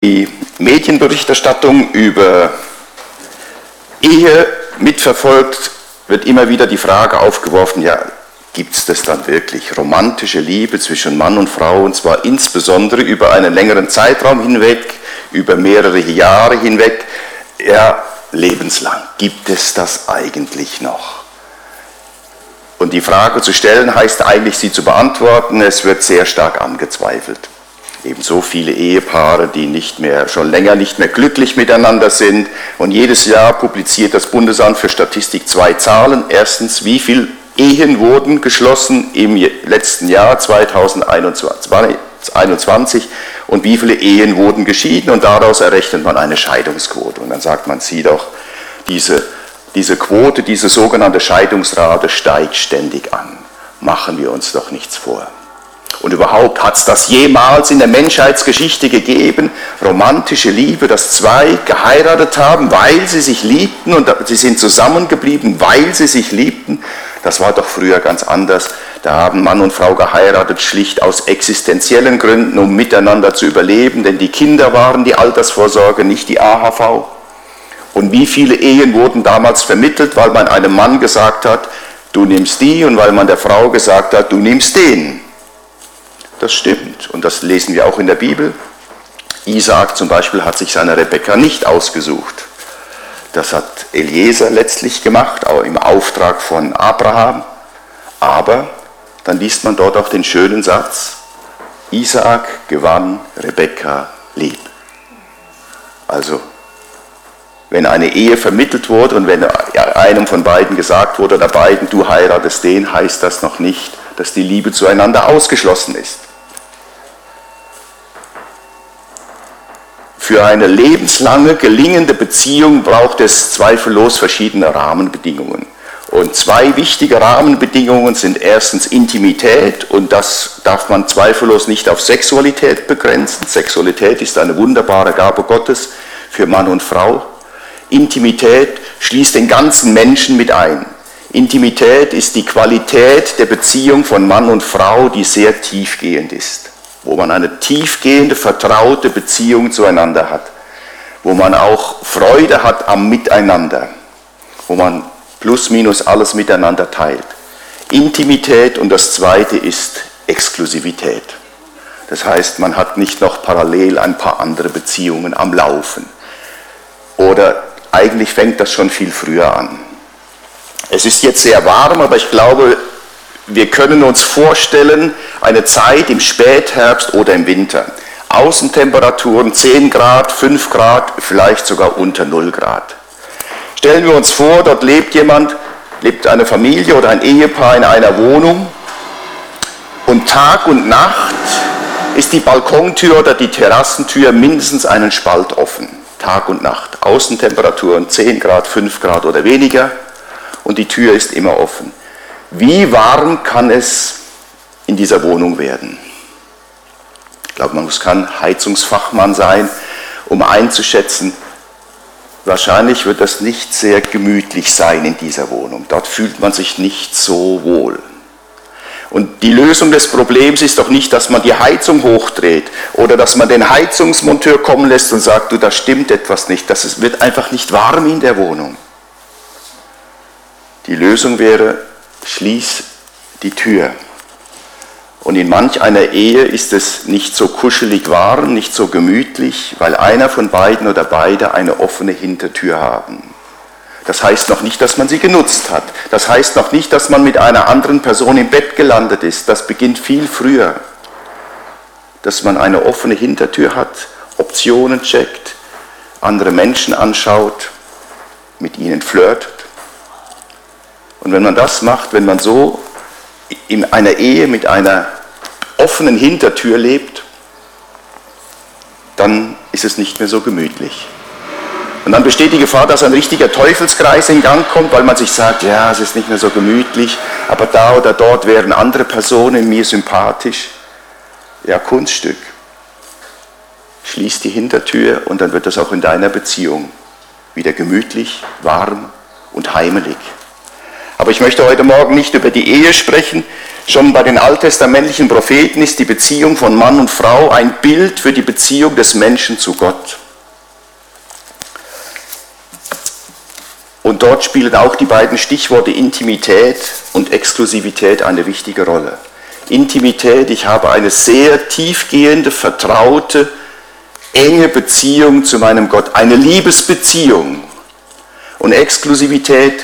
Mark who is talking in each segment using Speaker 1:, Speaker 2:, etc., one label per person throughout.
Speaker 1: die Medienberichterstattung über Ehe mitverfolgt, wird immer wieder die Frage aufgeworfen, ja, gibt es das dann wirklich? Romantische Liebe zwischen Mann und Frau, und zwar insbesondere über einen längeren Zeitraum hinweg, über mehrere Jahre hinweg, ja, lebenslang. Gibt es das eigentlich noch? Und die Frage zu stellen, heißt eigentlich, sie zu beantworten. Es wird sehr stark angezweifelt. Ebenso viele Ehepaare, die schon länger nicht mehr glücklich miteinander sind. Und jedes Jahr publiziert das Bundesamt für Statistik 2 Zahlen. Erstens, wie viele Ehen wurden geschlossen im letzten Jahr 2021 und wie viele Ehen wurden geschieden. Und daraus errechnet man eine Scheidungsquote. Und dann sagt man, sieh doch, diese Quote, diese sogenannte Scheidungsrate steigt ständig an. Machen wir uns doch nichts vor. Und überhaupt, hat es das jemals in der Menschheitsgeschichte gegeben, romantische Liebe, dass zwei geheiratet haben, weil sie sich liebten, und sie sind zusammengeblieben, weil sie sich liebten? Das war doch früher ganz anders. Da haben Mann und Frau geheiratet, schlicht aus existenziellen Gründen, um miteinander zu überleben, denn die Kinder waren die Altersvorsorge, nicht die AHV. Und wie viele Ehen wurden damals vermittelt, weil man einem Mann gesagt hat, du nimmst die, und weil man der Frau gesagt hat, du nimmst den. Das stimmt, und das lesen wir auch in der Bibel. Isaak zum Beispiel hat sich seine Rebekka nicht ausgesucht. Das hat Eliezer letztlich gemacht, auch im Auftrag von Abraham. Aber dann liest man dort auch den schönen Satz, Isaak gewann Rebekka lieb. Also, wenn eine Ehe vermittelt wurde und wenn einem von beiden gesagt wurde, oder beiden, du heiratest den, heißt das noch nicht, dass die Liebe zueinander ausgeschlossen ist. Für eine lebenslange, gelingende Beziehung braucht es zweifellos verschiedene Rahmenbedingungen. Und zwei wichtige Rahmenbedingungen sind erstens Intimität, und das darf man zweifellos nicht auf Sexualität begrenzen. Sexualität ist eine wunderbare Gabe Gottes für Mann und Frau. Intimität schließt den ganzen Menschen mit ein. Intimität ist die Qualität der Beziehung von Mann und Frau, die sehr tiefgehend ist. Wo man eine tiefgehende, vertraute Beziehung zueinander hat. Wo man auch Freude hat am Miteinander. Wo man plus minus alles miteinander teilt. Intimität, und das zweite ist Exklusivität. Das heißt, man hat nicht noch parallel ein paar andere Beziehungen am Laufen. Oder eigentlich fängt das schon viel früher an. Es ist jetzt sehr warm, aber ich glaube, wir können uns vorstellen, eine Zeit im Spätherbst oder im Winter. Außentemperaturen 10 Grad, 5 Grad, vielleicht sogar unter 0 Grad. Stellen wir uns vor, dort lebt eine Familie oder ein Ehepaar in einer Wohnung, und Tag und Nacht ist die Balkontür oder die Terrassentür mindestens einen Spalt offen. Tag und Nacht. Außentemperaturen 10 Grad, 5 Grad oder weniger, und die Tür ist immer offen. Wie warm kann es in dieser Wohnung werden? Ich glaube, man muss kein Heizungsfachmann sein, um einzuschätzen, wahrscheinlich wird das nicht sehr gemütlich sein in dieser Wohnung. Dort fühlt man sich nicht so wohl. Und die Lösung des Problems ist doch nicht, dass man die Heizung hochdreht oder dass man den Heizungsmonteur kommen lässt und sagt, du, da stimmt etwas nicht. Es wird einfach nicht warm in der Wohnung. Die Lösung wäre, schließ die Tür. Und in manch einer Ehe ist es nicht so kuschelig warm, nicht so gemütlich, weil einer von beiden oder beide eine offene Hintertür haben. Das heißt noch nicht, dass man sie genutzt hat. Das heißt noch nicht, dass man mit einer anderen Person im Bett gelandet ist. Das beginnt viel früher. Dass man eine offene Hintertür hat, Optionen checkt, andere Menschen anschaut, mit ihnen flirtet. Und wenn man das macht, wenn man so in einer Ehe mit einer offenen Hintertür lebt, dann ist es nicht mehr so gemütlich. Und dann besteht die Gefahr, dass ein richtiger Teufelskreis in Gang kommt, weil man sich sagt, ja, es ist nicht mehr so gemütlich, aber da oder dort wären andere Personen mir sympathisch. Ja, Kunststück. Schließ die Hintertür, und dann wird das auch in deiner Beziehung wieder gemütlich, warm und heimelig. Aber ich möchte heute Morgen nicht über die Ehe sprechen. Schon bei den alttestamentlichen Propheten ist die Beziehung von Mann und Frau ein Bild für die Beziehung des Menschen zu Gott. Und dort spielen auch die beiden Stichworte Intimität und Exklusivität eine wichtige Rolle. Intimität, ich habe eine sehr tiefgehende, vertraute, enge Beziehung zu meinem Gott, eine Liebesbeziehung. Und Exklusivität,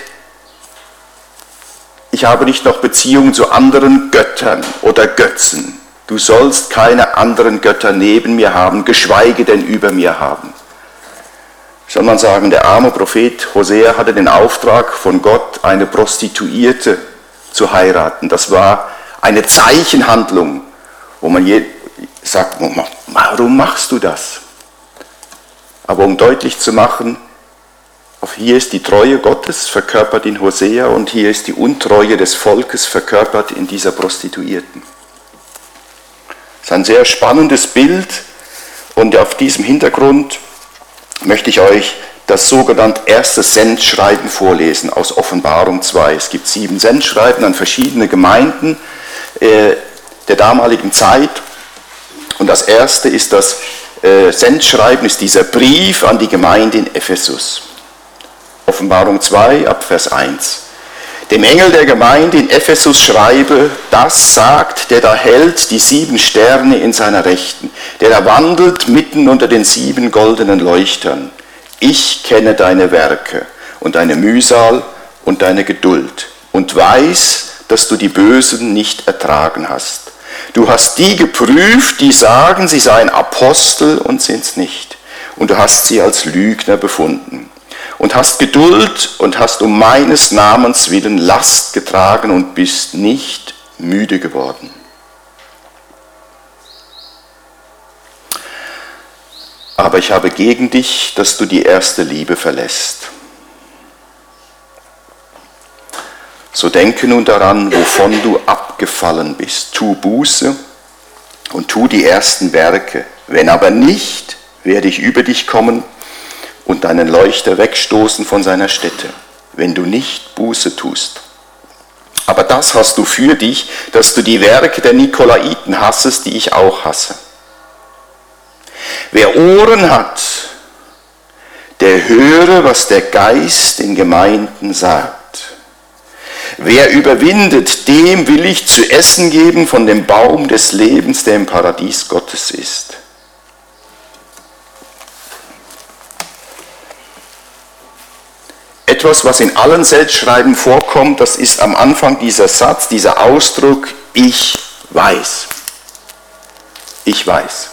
Speaker 1: ich habe nicht noch Beziehungen zu anderen Göttern oder Götzen. Du sollst keine anderen Götter neben mir haben, geschweige denn über mir haben. Soll man sagen, der arme Prophet Hosea hatte den Auftrag von Gott, eine Prostituierte zu heiraten. Das war eine Zeichenhandlung, wo man sagt, warum machst du das? Aber um deutlich zu machen, hier ist die Treue Gottes verkörpert in Hosea und hier ist die Untreue des Volkes verkörpert in dieser Prostituierten. Das ist ein sehr spannendes Bild und auf diesem Hintergrund möchte ich euch das sogenannte erste Sendschreiben vorlesen aus Offenbarung 2. Es gibt 7 Sendschreiben an verschiedene Gemeinden der damaligen Zeit. Und das erste ist das Sendschreiben, ist dieser Brief an die Gemeinde in Ephesus. Offenbarung 2 ab Vers 1. Dem Engel der Gemeinde in Ephesus schreibe, das sagt, der da hält die 7 Sterne in seiner Rechten, der da wandelt mitten unter den 7 goldenen Leuchtern. Ich kenne deine Werke und deine Mühsal und deine Geduld und weiß, dass du die Bösen nicht ertragen hast. Du hast die geprüft, die sagen, sie seien Apostel und sind's nicht. Und du hast sie als Lügner befunden. Und hast Geduld und hast um meines Namens willen Last getragen und bist nicht müde geworden. Aber ich habe gegen dich, dass du die erste Liebe verlässt. So denke nun daran, wovon du abgefallen bist. Tu Buße und tu die ersten Werke. Wenn aber nicht, werde ich über dich kommen und deinen Leuchter wegstoßen von seiner Stätte, wenn du nicht Buße tust. Aber das hast du für dich, dass du die Werke der Nikolaiten hassest, die ich auch hasse. Wer Ohren hat, der höre, was der Geist in Gemeinden sagt. Wer überwindet, dem will ich zu essen geben von dem Baum des Lebens, der im Paradies Gottes ist. Etwas, was in allen Sendschreiben vorkommt, das ist am Anfang dieser Satz, dieser Ausdruck, ich weiß. Ich weiß.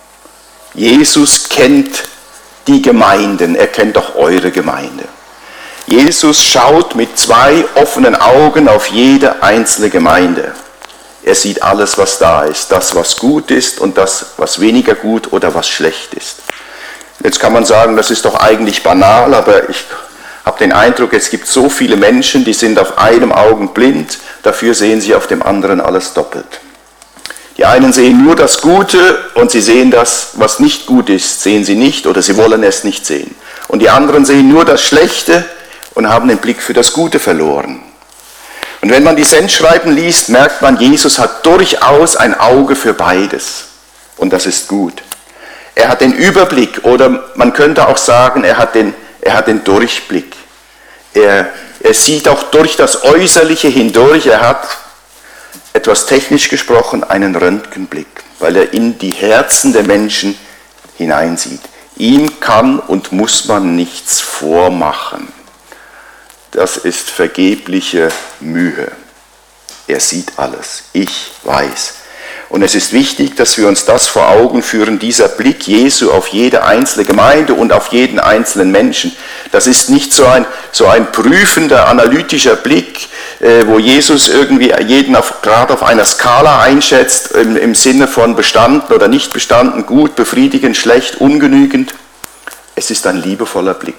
Speaker 1: Jesus kennt die Gemeinden, er kennt auch eure Gemeinde. Jesus schaut mit 2 offenen Augen auf jede einzelne Gemeinde. Er sieht alles, was da ist, das, was gut ist und das, was weniger gut oder was schlecht ist. Jetzt kann man sagen, das ist doch eigentlich banal, aber ich habe den Eindruck, es gibt so viele Menschen, die sind auf einem Auge blind, dafür sehen sie auf dem anderen alles doppelt. Die einen sehen nur das Gute und sie sehen das, was nicht gut ist, sehen sie nicht oder sie wollen es nicht sehen. Und die anderen sehen nur das Schlechte und haben den Blick für das Gute verloren. Und wenn man die Sendschreiben liest, merkt man, Jesus hat durchaus ein Auge für beides. Und das ist gut. Er hat den Überblick oder man könnte auch sagen, er hat den Durchblick. Er sieht auch durch das Äußerliche hindurch. Er hat, etwas technisch gesprochen, einen Röntgenblick, weil er in die Herzen der Menschen hineinsieht. Ihm kann und muss man nichts vormachen. Das ist vergebliche Mühe. Er sieht alles. Ich weiß. Und es ist wichtig, dass wir uns das vor Augen führen, dieser Blick Jesu auf jede einzelne Gemeinde und auf jeden einzelnen Menschen. Das ist nicht so ein prüfender, analytischer Blick, wo Jesus irgendwie jeden gerade auf einer Skala einschätzt, im Sinne von bestanden oder nicht bestanden, gut, befriedigend, schlecht, ungenügend. Es ist ein liebevoller Blick.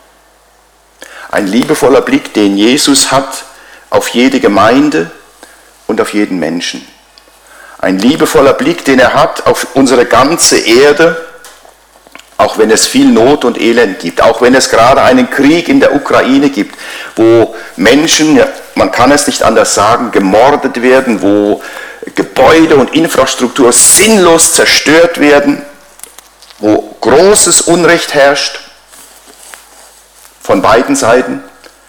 Speaker 1: Ein liebevoller Blick, den Jesus hat auf jede Gemeinde und auf jeden Menschen. Ein liebevoller Blick, den er hat auf unsere ganze Erde, auch wenn es viel Not und Elend gibt, auch wenn es gerade einen Krieg in der Ukraine gibt, wo Menschen, ja, man kann es nicht anders sagen, gemordet werden, wo Gebäude und Infrastruktur sinnlos zerstört werden, wo großes Unrecht herrscht von beiden Seiten.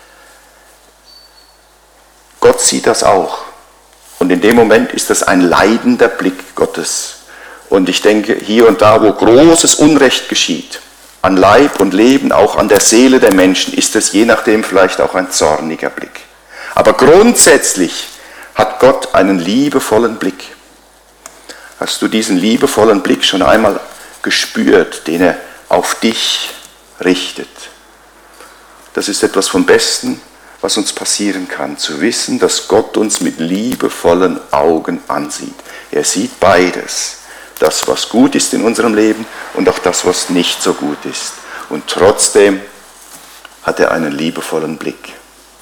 Speaker 1: Gott sieht das auch. Und in dem Moment ist das ein leidender Blick Gottes. Und ich denke, hier und da, wo großes Unrecht geschieht, an Leib und Leben, auch an der Seele der Menschen, ist es je nachdem vielleicht auch ein zorniger Blick. Aber grundsätzlich hat Gott einen liebevollen Blick. Hast du diesen liebevollen Blick schon einmal gespürt, den er auf dich richtet? Das ist etwas vom Besten, was uns passieren kann, zu wissen, dass Gott uns mit liebevollen Augen ansieht. Er sieht beides. Das, was gut ist in unserem Leben und auch das, was nicht so gut ist. Und trotzdem hat er einen liebevollen Blick.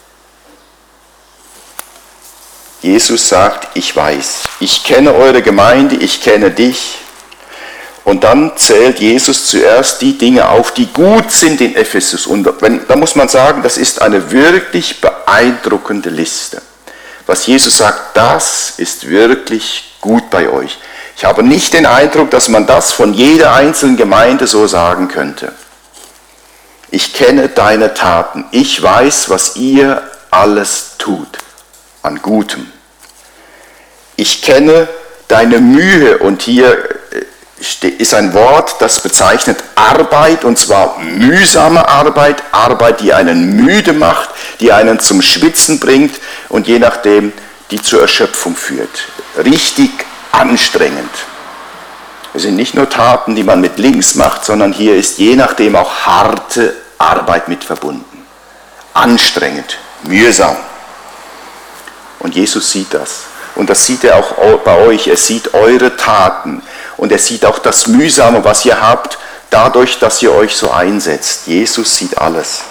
Speaker 1: Jesus sagt, ich weiß, ich kenne eure Gemeinde, ich kenne dich. Und dann zählt Jesus zuerst die Dinge auf, die gut sind in Ephesus. Und da muss man sagen, das ist eine wirklich beeindruckende Liste. Was Jesus sagt, das ist wirklich gut bei euch. Ich habe nicht den Eindruck, dass man das von jeder einzelnen Gemeinde so sagen könnte. Ich kenne deine Taten. Ich weiß, was ihr alles tut an Gutem. Ich kenne deine Mühe. Und hier ist ein Wort, das bezeichnet Arbeit, und zwar mühsame Arbeit, Arbeit, die einen müde macht, die einen zum Schwitzen bringt und je nachdem, die zur Erschöpfung führt. Richtig anstrengend. Es sind nicht nur Taten, die man mit links macht, sondern hier ist je nachdem auch harte Arbeit mit verbunden. Anstrengend, mühsam. Und Jesus sieht das. Und das sieht er auch bei euch. Er sieht eure Taten. Und er sieht auch das Mühsame, was ihr habt, dadurch, dass ihr euch so einsetzt. Jesus sieht alles.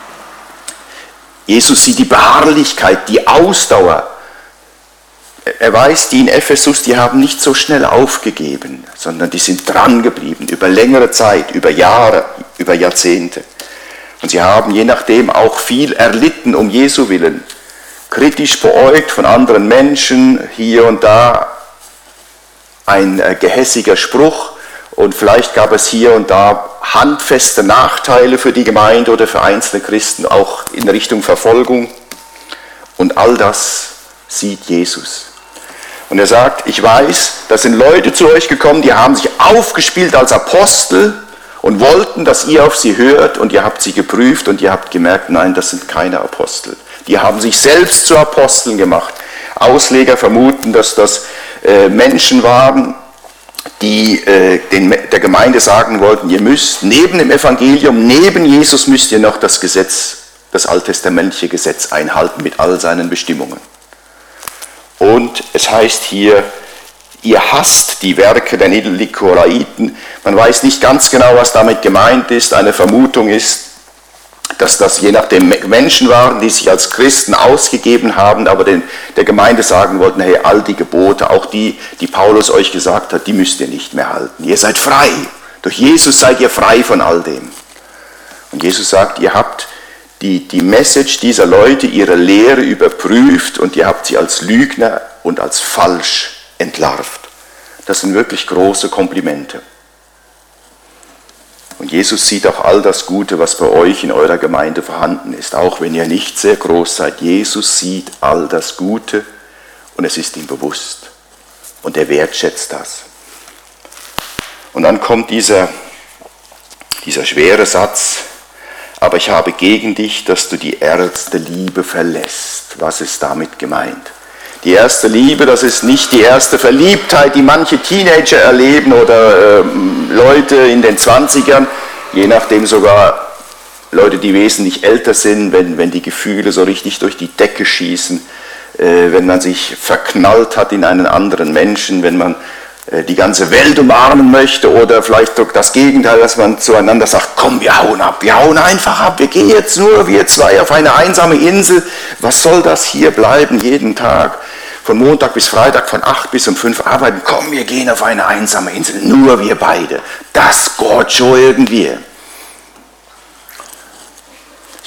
Speaker 1: Jesus sieht die Beharrlichkeit, die Ausdauer. Er weiß, die in Ephesus, die haben nicht so schnell aufgegeben, sondern die sind dran geblieben, über längere Zeit, über Jahre, über Jahrzehnte. Und sie haben je nachdem auch viel erlitten um Jesu willen. Kritisch beäugt von anderen Menschen, hier und da ein gehässiger Spruch. Und vielleicht gab es hier und da handfeste Nachteile für die Gemeinde oder für einzelne Christen, auch in Richtung Verfolgung. Und all das sieht Jesus. Und er sagt, ich weiß, da sind Leute zu euch gekommen, die haben sich aufgespielt als Apostel und wollten, dass ihr auf sie hört, und ihr habt sie geprüft und ihr habt gemerkt, nein, das sind keine Apostel. Die haben sich selbst zu Aposteln gemacht. Ausleger vermuten, dass das Menschen waren, die der Gemeinde sagen wollten, ihr müsst neben dem Evangelium, neben Jesus müsst ihr noch das Gesetz, das alttestamentliche Gesetz einhalten mit all seinen Bestimmungen. Und es heißt hier, ihr hasst die Werke der Nikolaiiten. Man weiß nicht ganz genau, was damit gemeint ist. Eine Vermutung ist, dass das je nachdem Menschen waren, die sich als Christen ausgegeben haben, aber der Gemeinde sagen wollten, hey, all die Gebote, auch die Paulus euch gesagt hat, die müsst ihr nicht mehr halten. Ihr seid frei. Durch Jesus seid ihr frei von all dem. Und Jesus sagt, ihr habt die Message dieser Leute, ihre Lehre überprüft und ihr habt sie als Lügner und als falsch entlarvt. Das sind wirklich große Komplimente. Und Jesus sieht auch all das Gute, was bei euch in eurer Gemeinde vorhanden ist, auch wenn ihr nicht sehr groß seid. Jesus sieht all das Gute und es ist ihm bewusst. Und er wertschätzt das. Und dann kommt dieser schwere Satz, aber ich habe gegen dich, dass du die erste Liebe verlässt. Was ist damit gemeint? Die erste Liebe, das ist nicht die erste Verliebtheit, die manche Teenager erleben oder Leute in den 20ern, je nachdem sogar Leute, die wesentlich älter sind, wenn die Gefühle so richtig durch die Decke schießen, wenn man sich verknallt hat in einen anderen Menschen, wenn man die ganze Welt umarmen möchte oder vielleicht das Gegenteil, dass man zueinander sagt, komm, wir hauen ab, wir hauen einfach ab, wir gehen jetzt nur wir zwei auf eine einsame Insel, was soll das hier bleiben jeden Tag, von Montag bis Freitag, von 8 bis um 5 arbeiten, komm, wir gehen auf eine einsame Insel, nur wir beide, das geht schon irgendwie. Ich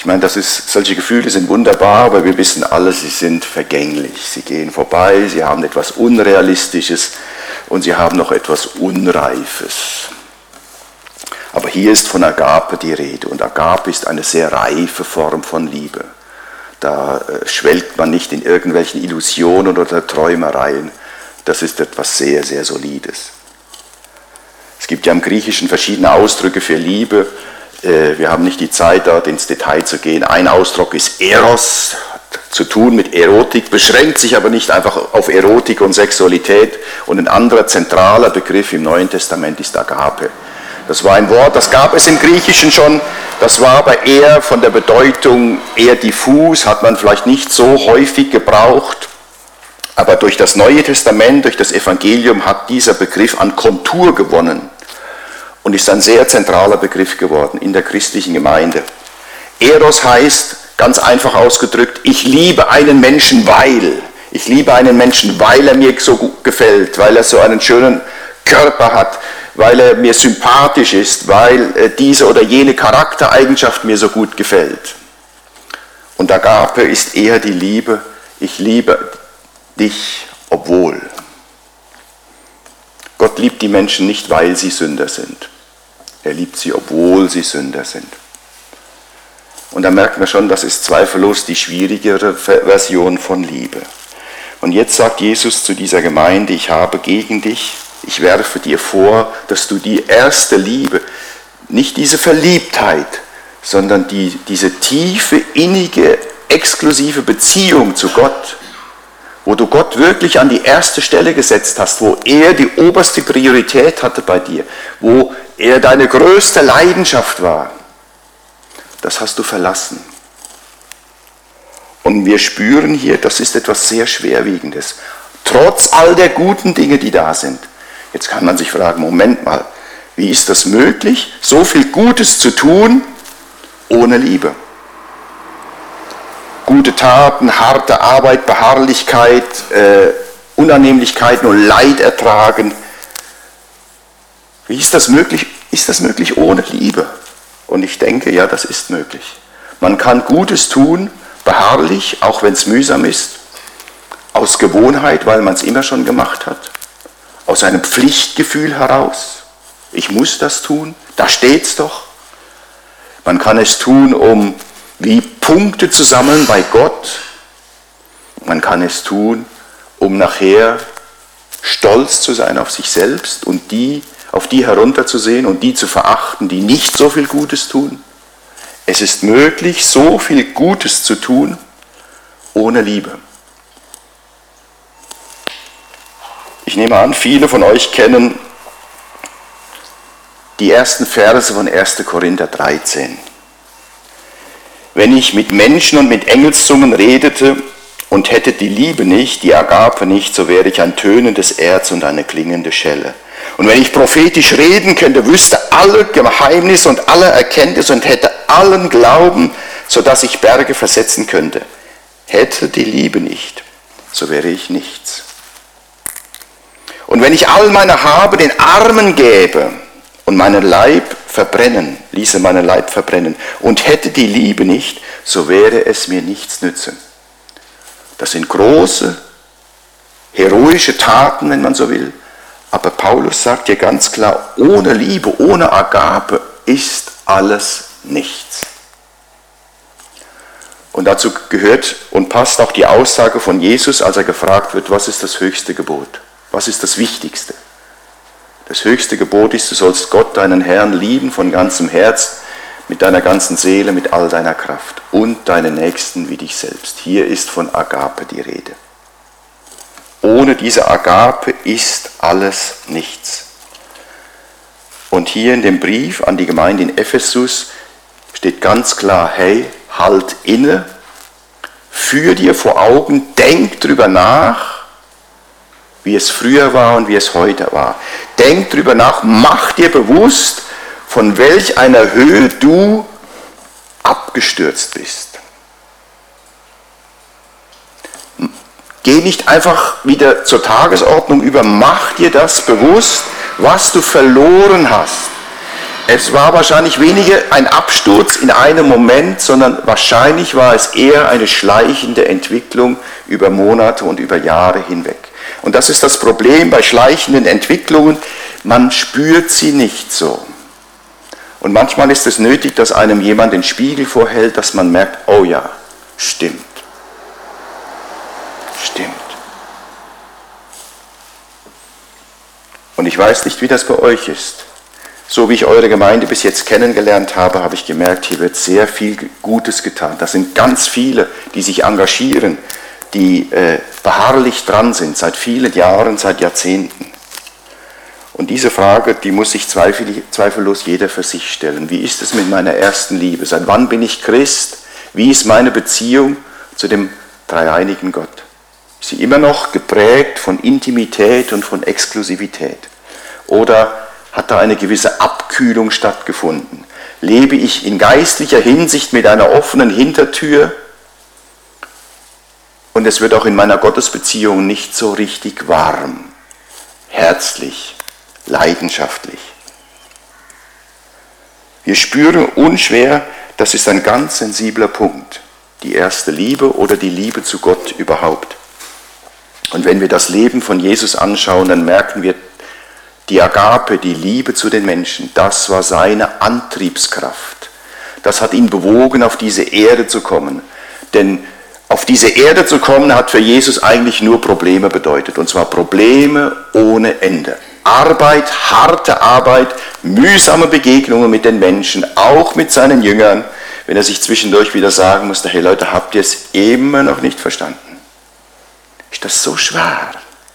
Speaker 1: Ich meine, solche Gefühle sind wunderbar, aber wir wissen alle, sie sind vergänglich. Sie gehen vorbei, sie haben etwas Unrealistisches und sie haben noch etwas Unreifes. Aber hier ist von Agape die Rede und Agape ist eine sehr reife Form von Liebe. Da schwelgt man nicht in irgendwelchen Illusionen oder Träumereien. Das ist etwas sehr, sehr Solides. Es gibt ja im Griechischen verschiedene Ausdrücke für Liebe. Wir haben nicht die Zeit, dort ins Detail zu gehen. Ein Ausdruck ist Eros, hat zu tun mit Erotik, beschränkt sich aber nicht einfach auf Erotik und Sexualität. Und ein anderer zentraler Begriff im Neuen Testament ist Agape. Das war ein Wort, das gab es im Griechischen schon, das war aber eher von der Bedeutung eher diffus, hat man vielleicht nicht so häufig gebraucht. Aber durch das Neue Testament, durch das Evangelium hat dieser Begriff an Kontur gewonnen und ist ein sehr zentraler Begriff geworden in der christlichen Gemeinde. Eros heißt, ganz einfach ausgedrückt, ich liebe einen Menschen, weil. Ich liebe einen Menschen, weil er mir so gut gefällt, weil er so einen schönen Körper hat, weil er mir sympathisch ist, weil diese oder jene Charaktereigenschaft mir so gut gefällt. Und Agape ist eher die Liebe, ich liebe dich, obwohl. Gott liebt die Menschen nicht, weil sie Sünder sind. Er liebt sie, obwohl sie Sünder sind. Und da merkt man schon, das ist zweifellos die schwierigere Version von Liebe. Und jetzt sagt Jesus zu dieser Gemeinde, ich habe gegen dich, ich werfe dir vor, dass du die erste Liebe, nicht diese Verliebtheit, sondern diese tiefe, innige, exklusive Beziehung zu Gott, wo du Gott wirklich an die erste Stelle gesetzt hast, wo er die oberste Priorität hatte bei dir, wo er deine größte Leidenschaft war, das hast du verlassen. Und wir spüren hier, das ist etwas sehr Schwerwiegendes, trotz all der guten Dinge, die da sind. Jetzt kann man sich fragen, Moment mal, wie ist das möglich, so viel Gutes zu tun, ohne Liebe? Gute Taten, harte Arbeit, Beharrlichkeit, Unannehmlichkeiten und Leid ertragen. Wie ist das möglich? Ist das möglich ohne Liebe? Und ich denke, ja, das ist möglich. Man kann Gutes tun, beharrlich, auch wenn es mühsam ist, aus Gewohnheit, weil man es immer schon gemacht hat. Aus einem Pflichtgefühl heraus. Ich muss das tun, da steht's doch. Man kann es tun, um wie Punkte zu sammeln bei Gott. Man kann es tun, um nachher stolz zu sein auf sich selbst und auf die herunterzusehen und die zu verachten, die nicht so viel Gutes tun. Es ist möglich, so viel Gutes zu tun, ohne Liebe. Ich nehme an, viele von euch kennen die ersten Verse von 1. Korinther 13. Wenn ich mit Menschen und mit Engelszungen redete und hätte die Liebe nicht, die Agape nicht, so wäre ich ein tönendes Erz und eine klingende Schelle. Und wenn ich prophetisch reden könnte, wüsste alle Geheimnisse und alle Erkenntnis und hätte allen Glauben, sodass ich Berge versetzen könnte, hätte die Liebe nicht, so wäre ich nichts. Und wenn ich all meine Habe den Armen gäbe und meinen Leib ließe meinen Leib verbrennen und hätte die Liebe nicht, so wäre es mir nichts nütze. Das sind große, heroische Taten, wenn man so will. Aber Paulus sagt hier ganz klar, ohne Liebe, ohne Agape ist alles nichts. Und dazu gehört und passt auch die Aussage von Jesus, als er gefragt wird, was ist das höchste Gebot? Was ist das Wichtigste? Das höchste Gebot ist, du sollst Gott, deinen Herrn, lieben von ganzem Herz, mit deiner ganzen Seele, mit all deiner Kraft und deinen Nächsten wie dich selbst. Hier ist von Agape die Rede. Ohne diese Agape ist alles nichts. Und hier in dem Brief an die Gemeinde in Ephesus steht ganz klar, hey, halt inne, führ dir vor Augen, denk drüber nach, wie es früher war und wie es heute war. Denk drüber nach, mach dir bewusst, von welch einer Höhe du abgestürzt bist. Geh nicht einfach wieder zur Tagesordnung über, mach dir das bewusst, was du verloren hast. Es war wahrscheinlich weniger ein Absturz in einem Moment, sondern wahrscheinlich war es eher eine schleichende Entwicklung über Monate und über Jahre hinweg. Und das ist das Problem bei schleichenden Entwicklungen, man spürt sie nicht so. Und manchmal ist es nötig, dass einem jemand den Spiegel vorhält, dass man merkt, oh ja, stimmt. Stimmt. Und ich weiß nicht, wie das bei euch ist. So wie ich eure Gemeinde bis jetzt kennengelernt habe, habe ich gemerkt, hier wird sehr viel Gutes getan. Das sind ganz viele, die sich engagieren, die beharrlich dran sind, seit vielen Jahren, seit Jahrzehnten. Und diese Frage, die muss sich zweifellos jeder für sich stellen. Wie ist es mit meiner ersten Liebe? Seit wann bin ich Christ? Wie ist meine Beziehung zu dem dreieinigen Gott? Ist sie immer noch geprägt von Intimität und von Exklusivität? Oder hat da eine gewisse Abkühlung stattgefunden? Lebe ich in geistlicher Hinsicht mit einer offenen Hintertür? Und es wird auch in meiner Gottesbeziehung nicht so richtig warm, herzlich, leidenschaftlich. Wir spüren unschwer, das ist ein ganz sensibler Punkt, die erste Liebe oder die Liebe zu Gott überhaupt. Und wenn wir das Leben von Jesus anschauen, dann merken wir, die Agape, die Liebe zu den Menschen, das war seine Antriebskraft. Das hat ihn bewogen, auf diese Erde zu kommen. Denn auf diese Erde zu kommen, hat für Jesus eigentlich nur Probleme bedeutet. Und zwar Probleme ohne Ende. Arbeit, harte Arbeit, mühsame Begegnungen mit den Menschen, auch mit seinen Jüngern, wenn er sich zwischendurch wieder sagen musste, hey Leute, habt ihr es immer noch nicht verstanden? Ist das so schwer?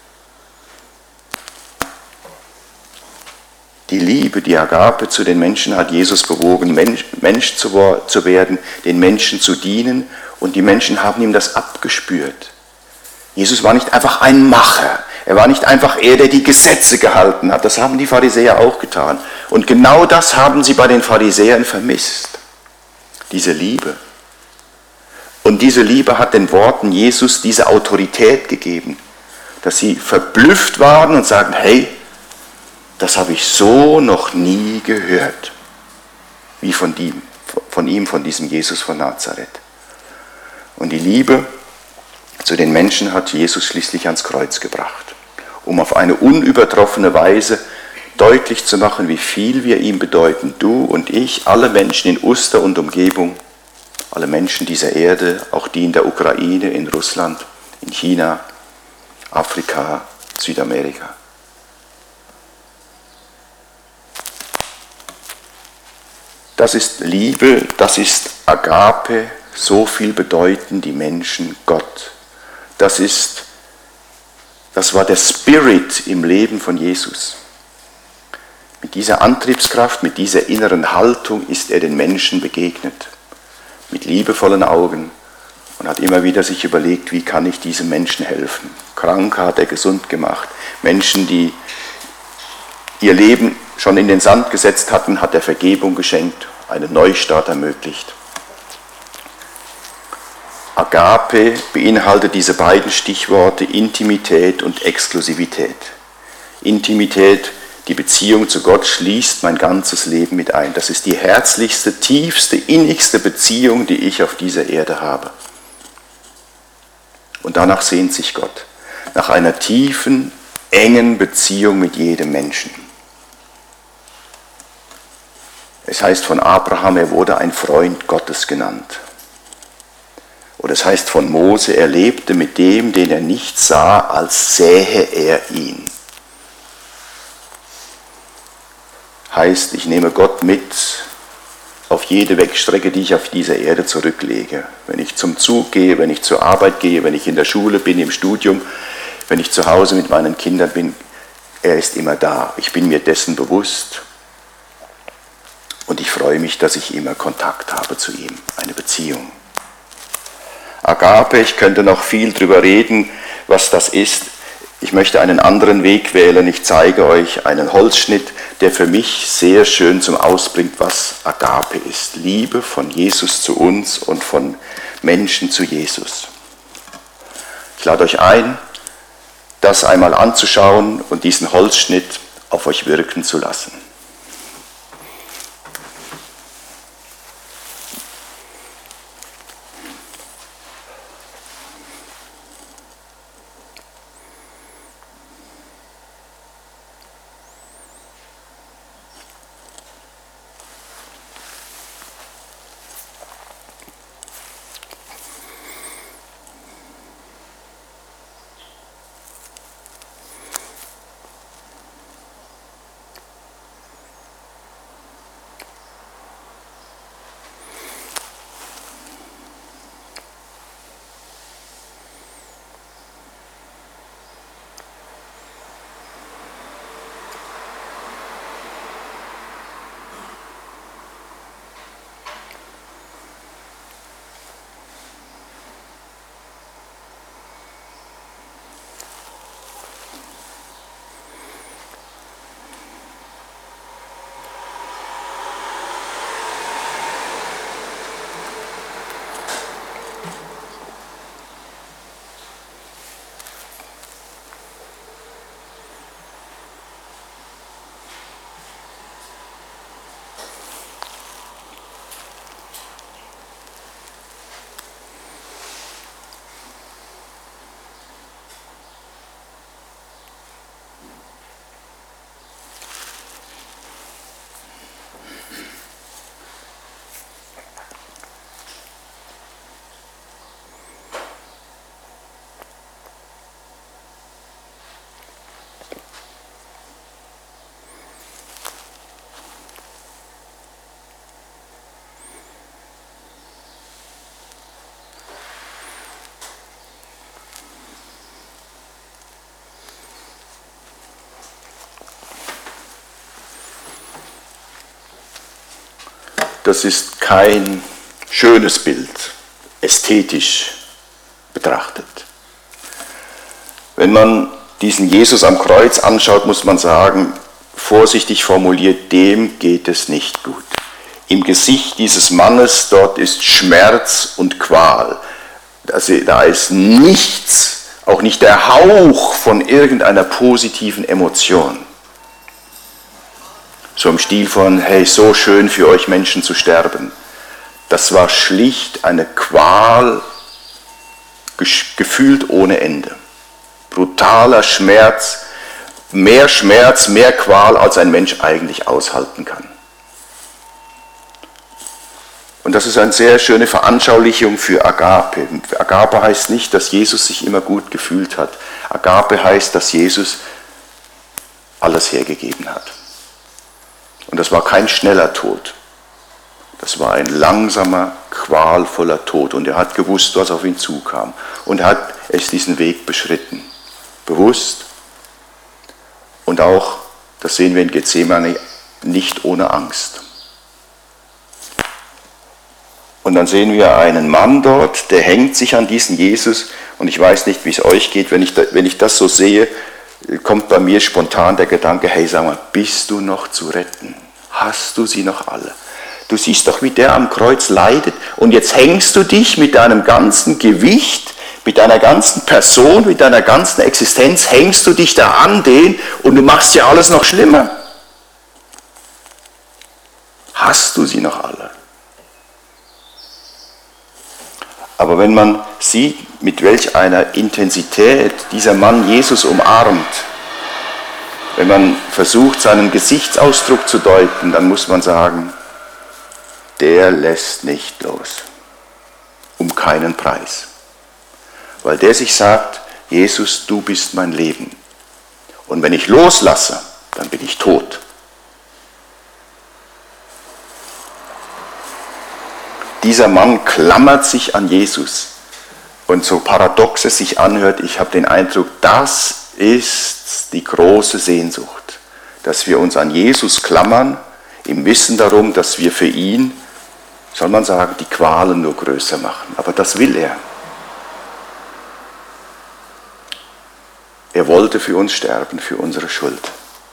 Speaker 1: Die Liebe, die Agape zu den Menschen hat Jesus bewogen, Mensch zu werden, den Menschen zu dienen, und die Menschen haben ihm das abgespürt. Jesus war nicht einfach ein Macher, er war nicht einfach er, der die Gesetze gehalten hat, das haben die Pharisäer auch getan. Und genau das haben sie bei den Pharisäern vermisst, diese Liebe. Und diese Liebe hat den Worten Jesus diese Autorität gegeben, dass sie verblüfft waren und sagen, hey, das habe ich so noch nie gehört, wie von diesem Jesus von Nazareth. Und die Liebe zu den Menschen hat Jesus schließlich ans Kreuz gebracht, um auf eine unübertroffene Weise deutlich zu machen, wie viel wir ihm bedeuten. Du und ich, alle Menschen in Uster und Umgebung, alle Menschen dieser Erde, auch die in der Ukraine, in Russland, in China, Afrika, Südamerika. Das ist Liebe, das ist Agape, so viel bedeuten die Menschen Gott. Das war der Spirit im Leben von Jesus. Mit dieser Antriebskraft, mit dieser inneren Haltung ist er den Menschen begegnet. Mit liebevollen Augen und hat immer wieder sich überlegt, wie kann ich diesem Menschen helfen. Kranke hat er gesund gemacht. Menschen, die ihr Leben schon in den Sand gesetzt hatten, hat er Vergebung geschenkt, einen Neustart ermöglicht. Agape beinhaltet diese beiden Stichworte Intimität und Exklusivität. Intimität, die Beziehung zu Gott schließt mein ganzes Leben mit ein. Das ist die herzlichste, tiefste, innigste Beziehung, die ich auf dieser Erde habe. Und danach sehnt sich Gott, nach einer tiefen, engen Beziehung mit jedem Menschen. Es heißt von Abraham, er wurde ein Freund Gottes genannt. Oder es heißt von Mose, er lebte mit dem, den er nicht sah, als sähe er ihn. Heißt, ich nehme Gott mit auf jede Wegstrecke, die ich auf dieser Erde zurücklege. Wenn ich zum Zug gehe, wenn ich zur Arbeit gehe, wenn ich in der Schule bin, im Studium, wenn ich zu Hause mit meinen Kindern bin, er ist immer da. Ich bin mir dessen bewusst und ich freue mich, dass ich immer Kontakt habe zu ihm, eine Beziehung. Agape, ich könnte noch viel drüber reden, was das ist. Ich möchte einen anderen Weg wählen. Ich zeige euch einen Holzschnitt, der für mich sehr schön zum Ausbringt, was Agape ist. Liebe von Jesus zu uns und von Menschen zu Jesus. Ich lade euch ein, das einmal anzuschauen und diesen Holzschnitt auf euch wirken zu lassen. das ist kein schönes Bild, ästhetisch betrachtet. Wenn man diesen Jesus am Kreuz anschaut, muss man sagen, vorsichtig formuliert, dem geht es nicht gut. Im Gesicht dieses Mannes, dort ist Schmerz und Qual. Da ist nichts, auch nicht der Hauch von irgendeiner positiven Emotion. So im Stil von, hey, so schön für euch Menschen zu sterben. Das war schlicht eine Qual, gefühlt ohne Ende. Brutaler Schmerz, mehr Qual, als ein Mensch eigentlich aushalten kann. Und das ist eine sehr schöne Veranschaulichung für Agape. Agape heißt nicht, dass Jesus sich immer gut gefühlt hat. Agape heißt, dass Jesus alles hergegeben hat. Und das war kein schneller Tod. Das war ein langsamer, qualvoller Tod. Und er hat gewusst, was auf ihn zukam. Und er ist diesen Weg beschritten. Bewusst. Und auch, das sehen wir in Gethsemane, nicht ohne Angst. Und dann sehen wir einen Mann dort, der hängt sich an diesen Jesus. Und ich weiß nicht, wie es euch geht, wenn ich das so sehe, kommt bei mir spontan der Gedanke, hey, sag mal, bist du noch zu retten? Hast du sie noch alle? Du siehst doch, wie der am Kreuz leidet und jetzt hängst du dich mit deinem ganzen Gewicht, mit deiner ganzen Person, mit deiner ganzen Existenz, hängst du dich da an den und du machst ja alles noch schlimmer. Hast du sie noch alle? Aber wenn man sieht, mit welch einer Intensität dieser Mann Jesus umarmt, wenn man versucht, seinen Gesichtsausdruck zu deuten, dann muss man sagen, der lässt nicht los. Um keinen Preis. Weil der sich sagt, Jesus, du bist mein Leben. Und wenn ich loslasse, dann bin ich tot. Dieser Mann klammert sich an Jesus. Und so paradox es sich anhört, ich habe den Eindruck, das ist die große Sehnsucht, dass wir uns an Jesus klammern, im Wissen darum, dass wir für ihn, soll man sagen, die Qualen nur größer machen. Aber das will er. Er wollte für uns sterben, für unsere Schuld.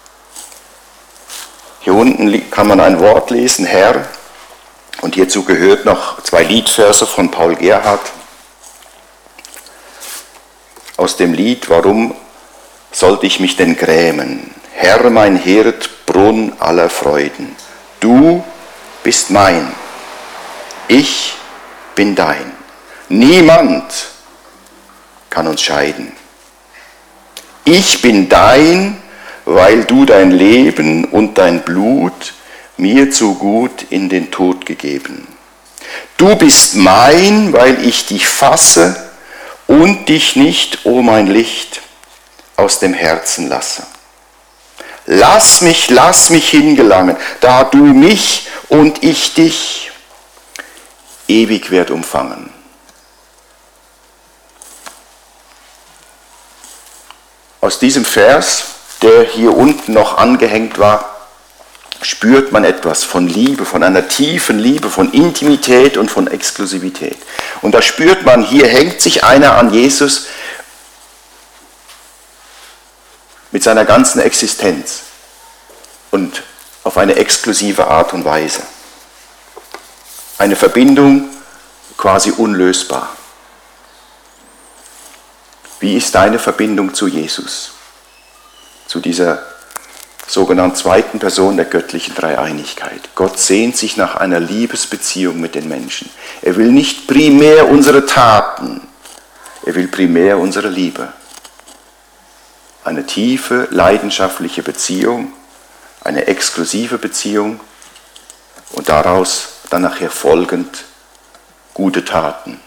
Speaker 1: Hier unten kann man ein Wort lesen, Herr, und hierzu gehört noch 2 Liedverse von Paul Gerhardt. Aus dem Lied, warum sollte ich mich denn grämen? Herr, mein Hirt, Brunn aller Freuden. Du bist mein, ich bin dein. Niemand kann uns scheiden. Ich bin dein, weil du dein Leben und dein Blut mir zu gut in den Tod gegeben. Du bist mein, weil ich dich fasse und dich nicht, o mein Licht, aus dem Herzen lasse. Lass mich hingelangen, da du mich und ich dich ewig werd umfangen. Aus diesem Vers, der hier unten noch angehängt war, spürt man etwas von Liebe, von einer tiefen Liebe, von Intimität und von Exklusivität. Und da spürt man, hier hängt sich einer an Jesus mit seiner ganzen Existenz und auf eine exklusive Art und Weise. Eine Verbindung quasi unlösbar. Wie ist deine Verbindung zu Jesus? Zu dieser sogenannten zweiten Person der göttlichen Dreieinigkeit. Gott sehnt sich nach einer Liebesbeziehung mit den Menschen. Er will nicht primär unsere Taten, er will primär unsere Liebe. Eine tiefe, leidenschaftliche Beziehung, eine exklusive Beziehung und daraus dann nachher folgend gute Taten.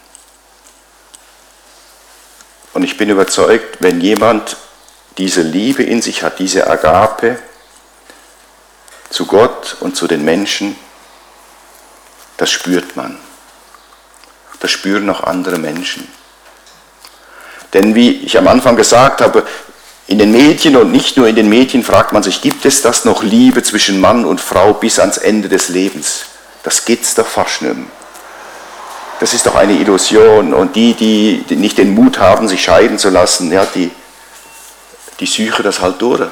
Speaker 1: Und ich bin überzeugt, wenn jemand diese Liebe in sich hat, diese Agape zu Gott und zu den Menschen, das spürt man. Das spüren auch andere Menschen. Denn wie ich am Anfang gesagt habe, in den Medien und nicht nur in den Medien fragt man sich, gibt es das noch Liebe zwischen Mann und Frau bis ans Ende des Lebens? Das geht's doch fast nicht mehr. Das ist doch eine Illusion. Und die nicht den Mut haben, sich scheiden zu lassen, ja, die suchen das halt durch.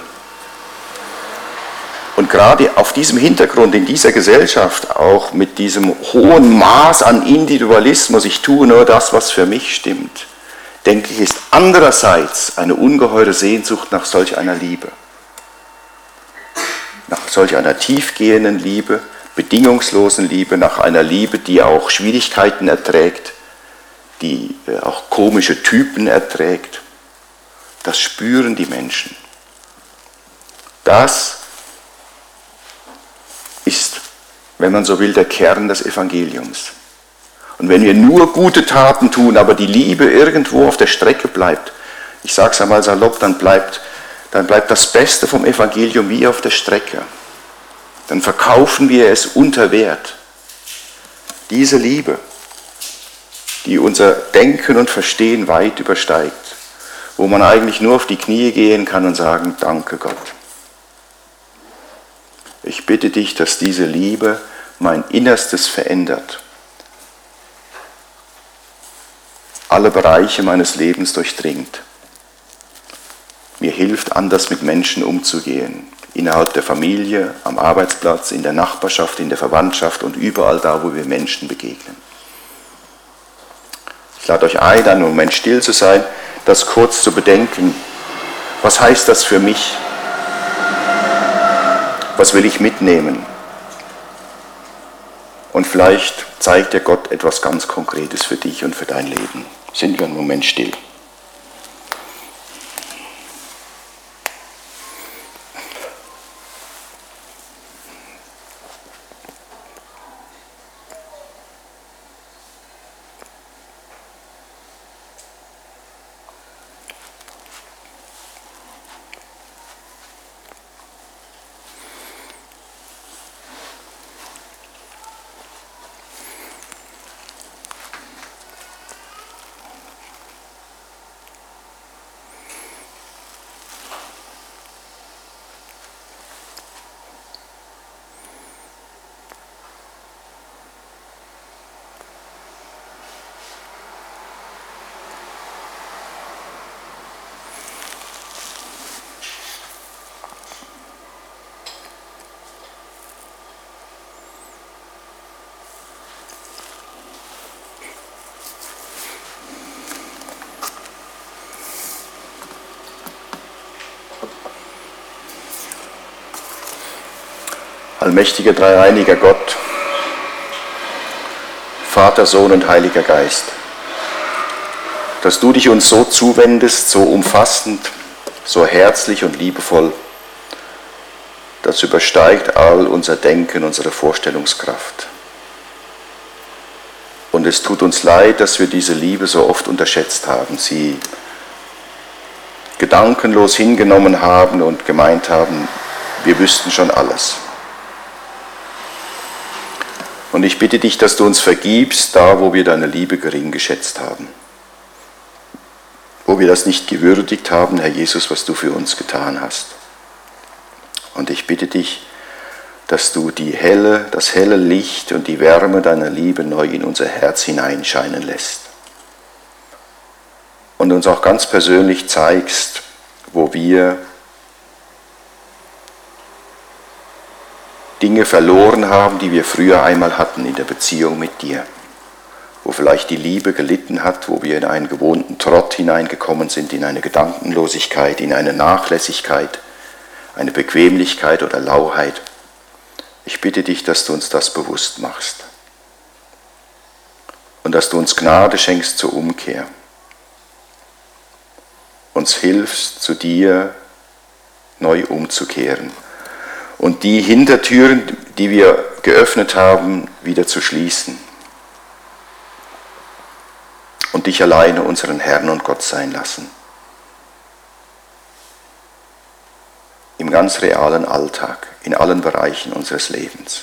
Speaker 1: Und gerade auf diesem Hintergrund, in dieser Gesellschaft, auch mit diesem hohen Maß an Individualismus, ich tue nur das, was für mich stimmt, denke ich, ist andererseits eine ungeheure Sehnsucht nach solch einer Liebe. Nach solch einer tiefgehenden Liebe, bedingungslosen Liebe, nach einer Liebe, die auch Schwierigkeiten erträgt, die auch komische Typen erträgt. Das spüren die Menschen. Das ist, wenn man so will, der Kern des Evangeliums. Und wenn wir nur gute Taten tun, aber die Liebe irgendwo auf der Strecke bleibt, ich sage es einmal salopp, dann bleibt das Beste vom Evangelium wie auf der Strecke. Dann verkaufen wir es unter Wert. Diese Liebe, die unser Denken und Verstehen weit übersteigt, wo man eigentlich nur auf die Knie gehen kann und sagen, danke Gott. Ich bitte dich, dass diese Liebe mein Innerstes verändert, alle Bereiche meines Lebens durchdringt, mir hilft, anders mit Menschen umzugehen, innerhalb der Familie, am Arbeitsplatz, in der Nachbarschaft, in der Verwandtschaft und überall da, wo wir Menschen begegnen. Ich lade euch ein, einen Moment still zu sein, das kurz zu bedenken. Was heißt das für mich? Was will ich mitnehmen? Und vielleicht zeigt dir Gott etwas ganz Konkretes für dich und für dein Leben. Sind wir einen Moment still. Allmächtiger, dreieiniger Gott, Vater, Sohn und Heiliger Geist, dass du dich uns so zuwendest, so umfassend, so herzlich und liebevoll, das übersteigt all unser Denken, unsere Vorstellungskraft. Und es tut uns leid, dass wir diese Liebe so oft unterschätzt haben, sie gedankenlos hingenommen haben und gemeint haben, wir wüssten schon alles. Und ich bitte dich, dass du uns vergibst, da wo wir deine Liebe gering geschätzt haben. Wo wir das nicht gewürdigt haben, Herr Jesus, was du für uns getan hast. Und ich bitte dich, dass du das helle Licht und die Wärme deiner Liebe neu in unser Herz hineinscheinen lässt. Und uns auch ganz persönlich zeigst, wo wir Dinge verloren haben, die wir früher einmal hatten in der Beziehung mit dir. Wo vielleicht die Liebe gelitten hat, wo wir in einen gewohnten Trott hineingekommen sind, in eine Gedankenlosigkeit, in eine Nachlässigkeit, eine Bequemlichkeit oder Lauheit. Ich bitte dich, dass du uns das bewusst machst. Und dass du uns Gnade schenkst zur Umkehr. Uns hilfst, zu dir neu umzukehren. Und die Hintertüren, die wir geöffnet haben, wieder zu schließen. Und dich alleine unseren Herrn und Gott sein lassen. Im ganz realen Alltag, in allen Bereichen unseres Lebens.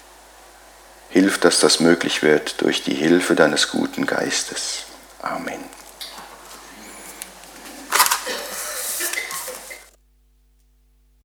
Speaker 1: Hilf, dass das möglich wird durch die Hilfe deines guten Geistes. Amen.